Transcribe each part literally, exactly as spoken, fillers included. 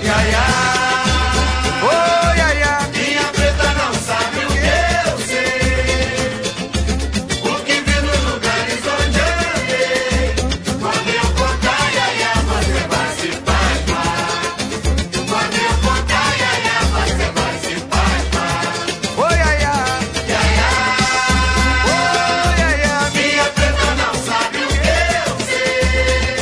Iaiá. Oh, iaiá. Minha preta não sabe o que eu sei, o que vi nos lugares onde andei. Quando eu contar, iaiá, você vai se pasmar. Quando eu contar, iaiá, você vai se pasmar. Oh, iaiá. Iaiá. Oh, iaiá. Minha preta não sabe o que eu sei,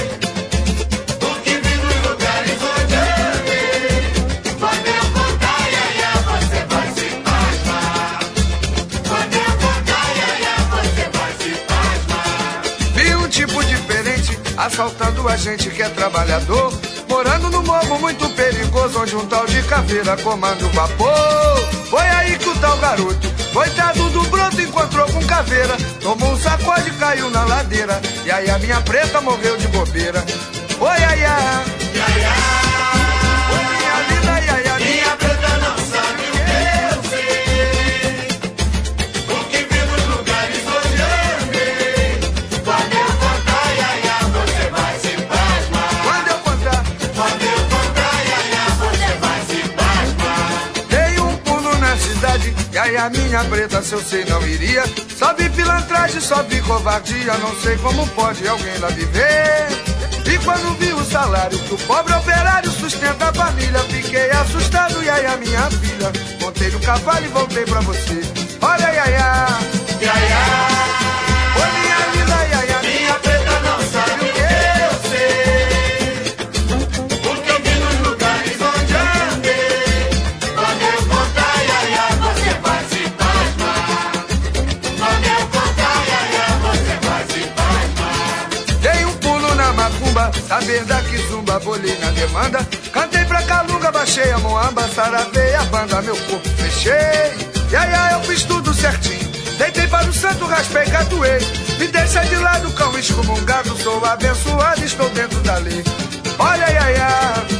o que vi nos lugares onde andei. Quando eu contar, iaiá, você vai se pasmar. Quando eu contar, iaiá, você vai se pasmar. Vi um tipo diferente assaltando a gente que é trabalhador, morando num morro muito perigoso, onde um tal de caveira comanda o vapor. Foi aí que o tal garoto, coitado do broto, encontrou com caveira, tomou um sacode e caiu na ladeira. E aí a minha preta morreu de bobeira. Oi, iaiá. Iaiá. Oi, minha linda iaiá. Minha preta não sabe o que eu sei, o que vi nos lugares onde andei. Quando eu contar, iaiá, você vai se pasmar. Quando eu contar, Quando eu contar, iaiá, você vai se pasmar. dei um pulo na cidade, e aí a minha preta, se eu sei, não iria. Só vi pilantragem, só vi covardia, não sei como pode alguém lá viver. E quando vi o salário que o pobre operário sustenta a família, fiquei assustado, e aí a minha filha, montei no cavalo e voltei pra você. Olha, iaiá. Iaiá. Oi, minha linda iaiá. Minha preta não sabe o que eu sei, o que eu vi nos lugares onde andei. Quando eu contar, iaiá, você vai se pasmar. Quando eu contar, iaiá, você vai se pasmar. Dei um pulo na macumba, saber da kizumba, bolei na demanda. Cantei pra calunga, baixei a moamba, saravei a banda, meu corpo fechei. E aí, aí eu fiz tudo certinho, deitei para o santo, raspei, catuei. Me deixa de lado, cão excomungado, sou abençoado, estou dentro da lei. Olha, iaiá.